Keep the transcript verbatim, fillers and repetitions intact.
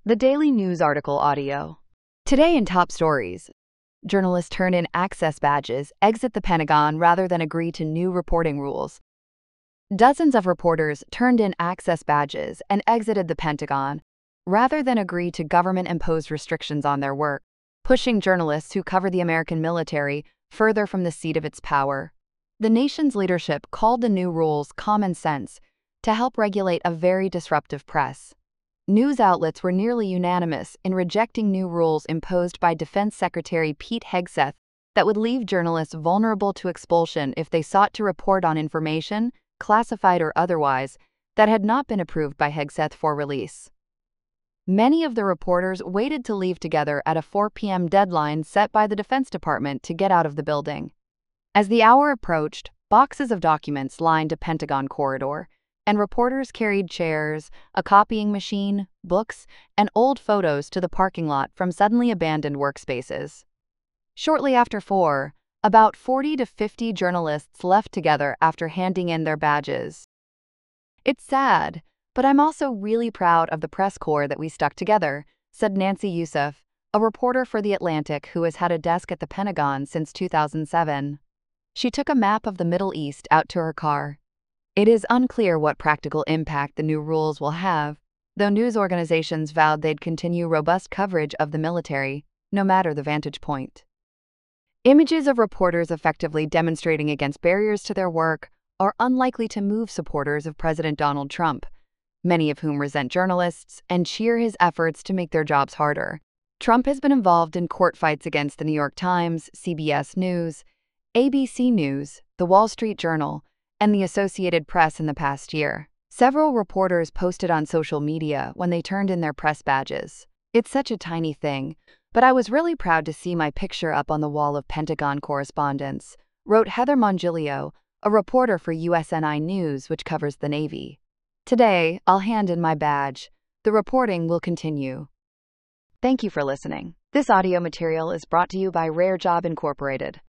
The Daily News article audio. Today in top stories, journalists turn in access badges, exit the Pentagon rather than agree to new reporting rules. Dozens of reporters turned in access badges and exited the Pentagon rather than agree to government-imposed restrictions on their work, pushing journalists who cover the American military further from the seat of its power. The nation's leadership called the new rules common sense to help regulate a very disruptive press. News outlets were nearly unanimous in rejecting new rules imposed by Defense Secretary Pete Hegseth that would leave journalists vulnerable to expulsion if they sought to report on information, classified or otherwise, that had not been approved by Hegseth for release. Many of the reporters waited to leave together at a four p m deadline set by the Defense Department to get out of the building. As the hour approached, boxes of documents lined a Pentagon corridor, and reporters carried chairs, a copying machine, books, and old photos to the parking lot from suddenly abandoned workspaces. Shortly after four, about forty to fifty journalists left together after handing in their badges. "It's sad, but I'm also really proud of the press corps that we stuck together," said Nancy Youssef, a reporter for The Atlantic who has had a desk at the Pentagon since two thousand seven. She took a map of the Middle East out to her car. It is unclear what practical impact the new rules will have, though news organizations vowed they'd continue robust coverage of the military, no matter the vantage point. Images of reporters effectively demonstrating against barriers to their work are unlikely to move supporters of President Donald Trump, many of whom resent journalists and cheer his efforts to make their jobs harder. Trump has been involved in court fights against The New York Times, C B S News, A B C News, The Wall Street Journal, and the Associated Press in the past year. Several reporters posted on social media when they turned in their press badges. "It's such a tiny thing, but I was really proud to see my picture up on the wall of Pentagon correspondence," wrote Heather Mongilio, a reporter for U S N I News, which covers the Navy. "Today, I'll hand in my badge. The reporting will continue." Thank you for listening. This audio material is brought to you by Rare Job Incorporated.